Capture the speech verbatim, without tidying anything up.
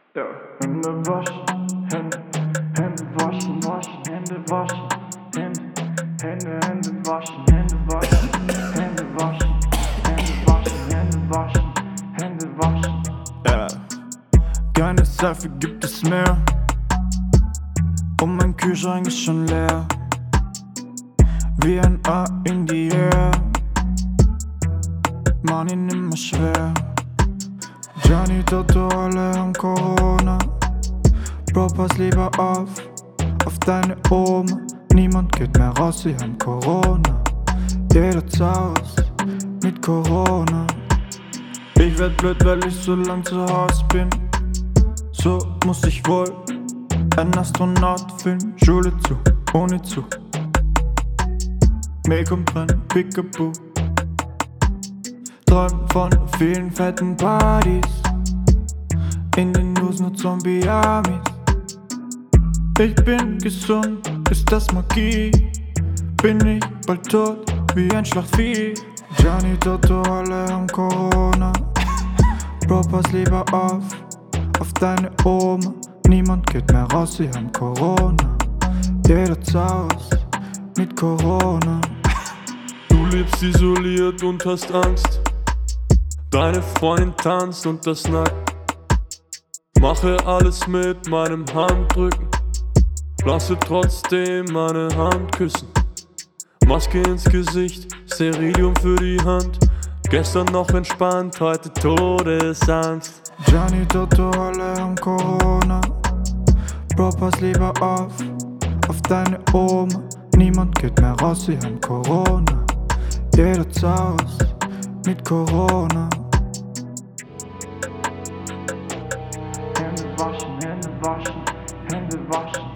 Ja. Hände waschen, Hände, Hände waschen, waschen, Hände waschen, Hände, Hände, Hände waschen, Hände waschen, Hände waschen, Hände waschen, Hände waschen, Hände waschen. Ja. Keine Seife gibt es mehr und mein Kühlschrank ist schon leer. Wie ein A in die Air, Money nimmer schwer. Gianni, Toto, alle haben Corona. Bro, pass lieber auf, auf deine Oma. Niemand geht mehr raus, sie haben Corona. Jeder zu Haus mit Corona. Ich werd blöd, weil ich so lang zu Haus bin. So muss ich wohl ein Astronaut fühlen. Schule zu, Uni zu, Mail kommt rein, Pickaboo. Träum von vielen fetten Partys, in den News nur Zombie-Amis. Ich bin gesund, ist das Magie? Bin ich bald tot, wie ein Schlachtvieh? Gianni, Toto, alle haben Corona. Bro, pass lieber auf, auf deine Oma. Niemand geht mehr raus, sie haben Corona. Jeder zu Haus mit Corona. Du lebst isoliert und hast Angst. Deine Freundin tanzt und das nackt. Mache alles mit meinem Handrücken. Lasse trotzdem meine Hand küssen. Maske ins Gesicht, Sterilium für die Hand. Gestern noch entspannt, heute Todesangst. Gianni, Toto, alle haben Corona. Bro, pass lieber auf, auf deine Oma. Niemand geht mehr raus, sie haben Corona. Jeder zu Haus mit Corona. Hände waschen, Hände waschen, Hände waschen.